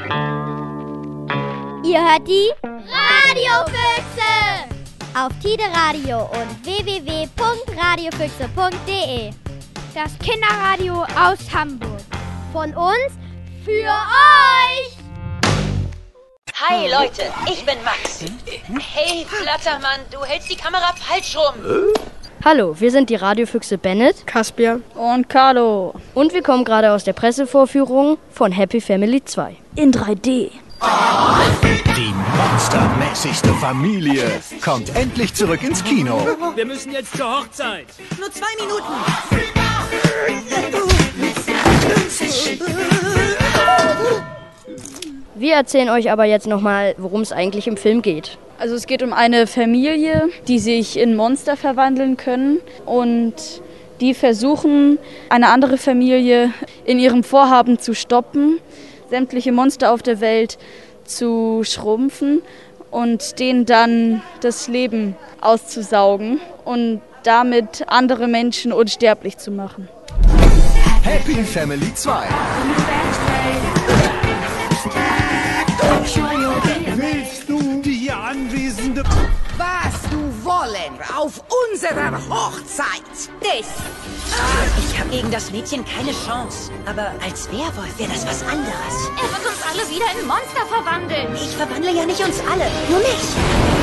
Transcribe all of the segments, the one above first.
Ihr hört die Radiofüchse auf Tide Radio und www.radiofüchse.de. Das Kinderradio aus Hamburg. Von uns für euch. Hi Leute, ich bin Max. Hey Flattermann, du hältst die Kamera falsch rum. Hallo, wir sind die Radiofüchse Bennett, Kaspia und Carlo. Und wir kommen gerade aus der Pressevorführung von Happy Family 2. In 3D. Die monstermäßigste Familie kommt endlich zurück ins Kino. Wir müssen jetzt zur Hochzeit. Nur 2 Minuten. Wir erzählen euch aber jetzt nochmal, worum es eigentlich im Film geht. Also es geht um eine Familie, die sich in Monster verwandeln können und die versuchen, eine andere Familie in ihrem Vorhaben zu stoppen, sämtliche Monster auf der Welt zu schrumpfen und denen dann das Leben auszusaugen und damit andere Menschen unsterblich zu machen. Happy Family 2. Willst du die hier anwesende... Was du wollen auf unserer Hochzeit? Dich. Ich habe gegen das Mädchen keine Chance. Aber als Werwolf wäre das was anderes. Er wird uns alle wieder in Monster verwandeln. Ich verwandle ja nicht uns alle, nur mich.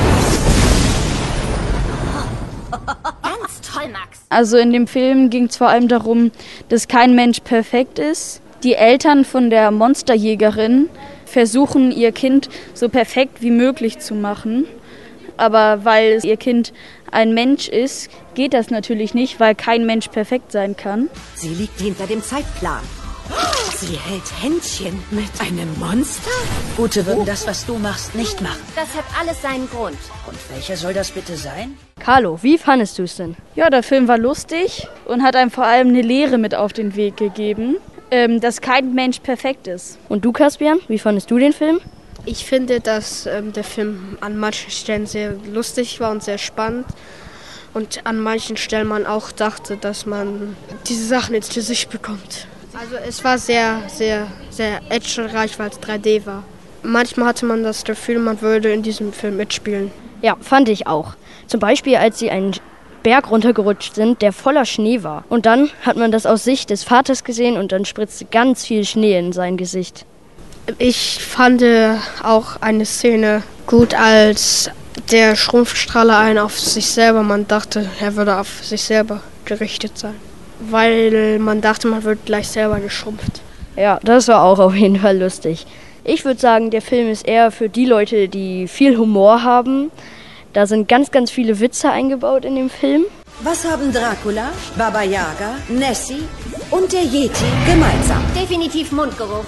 Ganz toll, Max. Also in dem Film ging es vor allem darum, dass kein Mensch perfekt ist. Die Eltern von der Monsterjägerin versuchen, ihr Kind so perfekt wie möglich zu machen. Aber weil ihr Kind ein Mensch ist, geht das natürlich nicht, weil kein Mensch perfekt sein kann. Sie liegt hinter dem Zeitplan. Sie hält Händchen mit einem Monster? Gute würden das, was du machst, nicht machen. Das hat alles seinen Grund. Und welcher soll das bitte sein? Carlo, wie fandest du es denn? Ja, der Film war lustig und hat einem vor allem eine Lehre mit auf den Weg gegeben, dass kein Mensch perfekt ist. Und du, Caspian, wie fandest du den Film? Ich finde, dass der Film an manchen Stellen sehr lustig war und sehr spannend. Und an manchen Stellen man auch dachte, dass man diese Sachen ins Gesicht bekommt. Also es war sehr, sehr, sehr actionreich, weil es 3D war. Manchmal hatte man das Gefühl, man würde in diesem Film mitspielen. Ja, fand ich auch. Zum Beispiel, als sie einen Berg runtergerutscht sind, der voller Schnee war. Und dann hat man das aus Sicht des Vaters gesehen und dann spritzte ganz viel Schnee in sein Gesicht. Ich fand auch eine Szene gut, als der Schrumpfstrahler einen auf sich selber, man dachte, er würde auf sich selber gerichtet sein. Weil man dachte, man wird gleich selber geschrumpft. Ja, das war auch auf jeden Fall lustig. Ich würde sagen, der Film ist eher für die Leute, die viel Humor haben. Da sind ganz, ganz viele Witze eingebaut in dem Film. Was haben Dracula, Baba Yaga, Nessie und der Yeti gemeinsam? Definitiv Mundgeruch.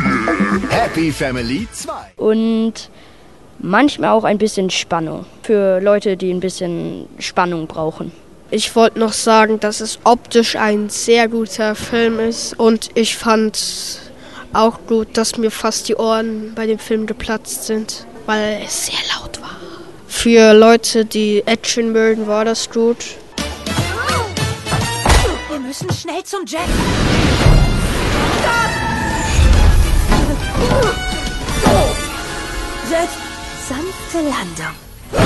Happy Family 2. Und manchmal auch ein bisschen Spannung. Für Leute, die ein bisschen Spannung brauchen. Ich wollte noch sagen, dass es optisch ein sehr guter Film ist. Und ich fand auch gut, dass mir fast die Ohren bei dem Film geplatzt sind, weil es sehr laut war. Für Leute, die Action mögen, war das gut. Wir müssen schnell zum Jack. Jetzt sanfte Landung.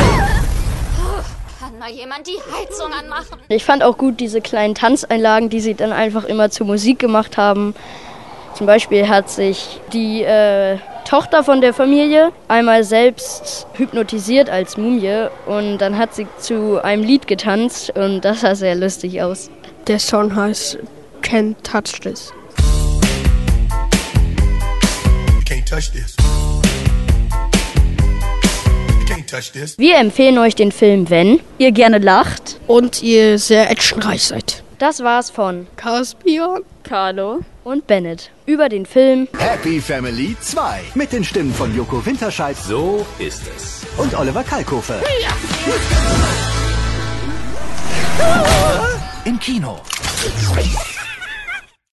Kann mal jemand die Heizung anmachen? Ich fand auch gut diese kleinen Tanzeinlagen, die sie dann einfach immer zur Musik gemacht haben. Zum Beispiel hat sich die Tochter von der Familie einmal selbst hypnotisiert als Mumie und dann hat sie zu einem Lied getanzt und das sah sehr lustig aus. Der Song heißt Can't Touch This. Can't touch this. Can't touch this. Wir empfehlen euch den Film, wenn ihr gerne lacht Und ihr sehr actionreich seid. Das war's von Caspian, Carlo und Bennett über den Film Happy Family 2. Mit den Stimmen von Joko Winterscheid. So ist es. Und Oliver Kalkofe. Im Kino.